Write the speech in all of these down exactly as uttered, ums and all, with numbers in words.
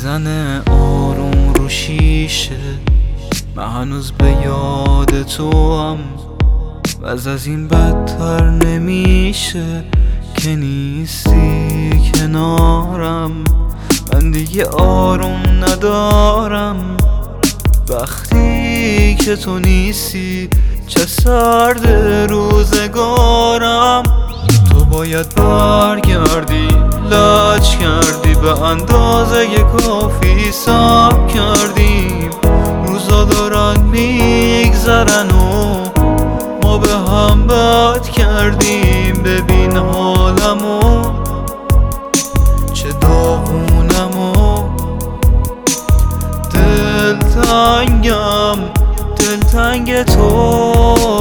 میزنه آروم رو شیشه، من هنوز به یاد تو هم و از این بدتر نمیشه که نیستی کنارم. من دیگه آروم ندارم وقتی که تو نیستی، چه سرد روزگارم. تو باید برگردی، لج کردی، به اندازه کافی صبر کردیم. روزا دارن میگذرن و ما به هم بد کردیم. ببین حالمو چه داغونمو، دلتنگم دلتنگ تو.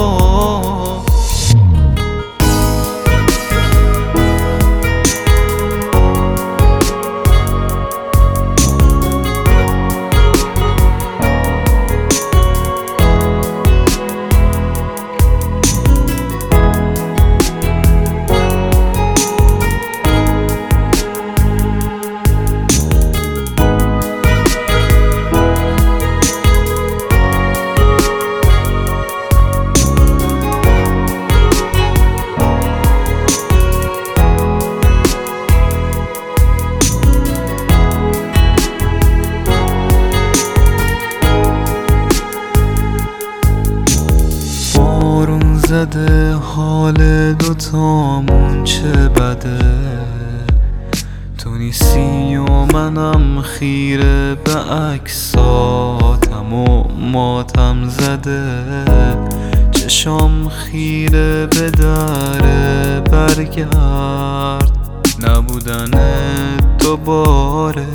زده حال دوتامون چه بده، تو نیستی و منم خیره به عکساتم و ماتم زده. چشام خیره به در برگرد، نبودن دوباره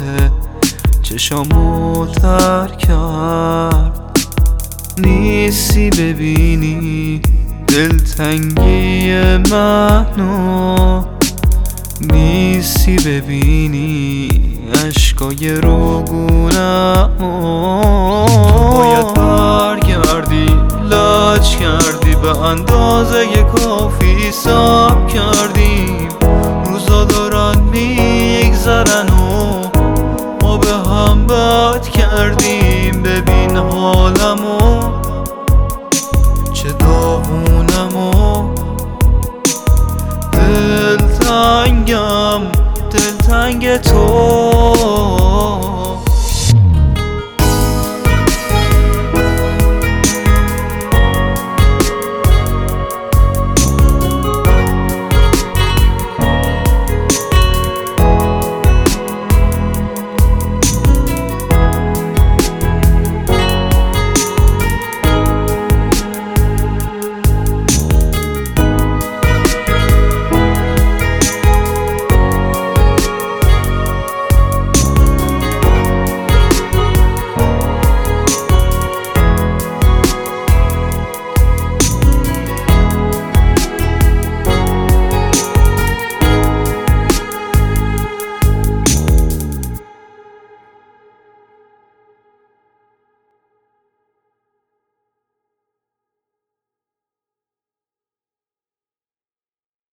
چشامو تر کرد. نیستی ببینی دلتنگی منو، نیستی ببینی عشقای روگونمو. باید برگردی، لج کردی، به اندازه کافی صبر کردیم. روزا دارن میگذرن و ما به هم بد کردیم. ببین حالمو چه داغونمو، دلتنگم دلتنگ تو.